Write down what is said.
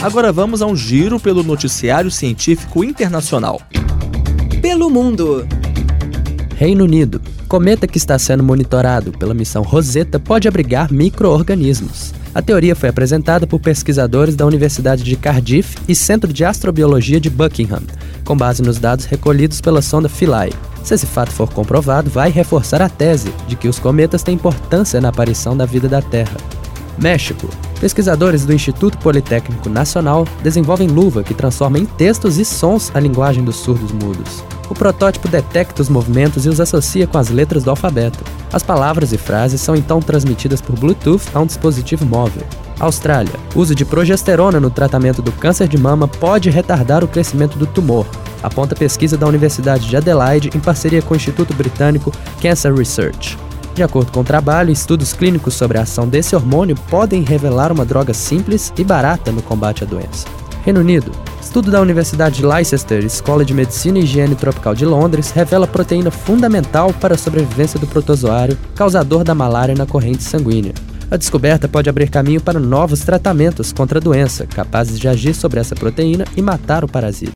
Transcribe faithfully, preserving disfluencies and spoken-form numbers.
Agora vamos a um giro pelo noticiário científico internacional. Pelo mundo. Reino Unido. Cometa que está sendo monitorado pela missão Rosetta pode abrigar micro-organismos. A teoria foi apresentada por pesquisadores da Universidade de Cardiff e Centro de Astrobiologia de Buckingham, com base nos dados recolhidos pela sonda Philae. Se esse fato for comprovado, vai reforçar a tese de que os cometas têm importância na aparição da vida da Terra. México. Pesquisadores do Instituto Politécnico Nacional desenvolvem luva que transforma em textos e sons a linguagem dos surdos-mudos. O protótipo detecta os movimentos e os associa com as letras do alfabeto. As palavras e frases são então transmitidas por Bluetooth a um dispositivo móvel. Austrália. O uso de progesterona no tratamento do câncer de mama pode retardar o crescimento do tumor, aponta pesquisa da Universidade de Adelaide em parceria com o Instituto Britânico Cancer Research. De acordo com o trabalho, estudos clínicos sobre a ação desse hormônio podem revelar uma droga simples e barata no combate à doença. Reino Unido. Estudo da Universidade de Leicester, Escola de Medicina e Higiene Tropical de Londres, revela proteína fundamental para a sobrevivência do protozoário, causador da malária na corrente sanguínea. A descoberta pode abrir caminho para novos tratamentos contra a doença, capazes de agir sobre essa proteína e matar o parasita.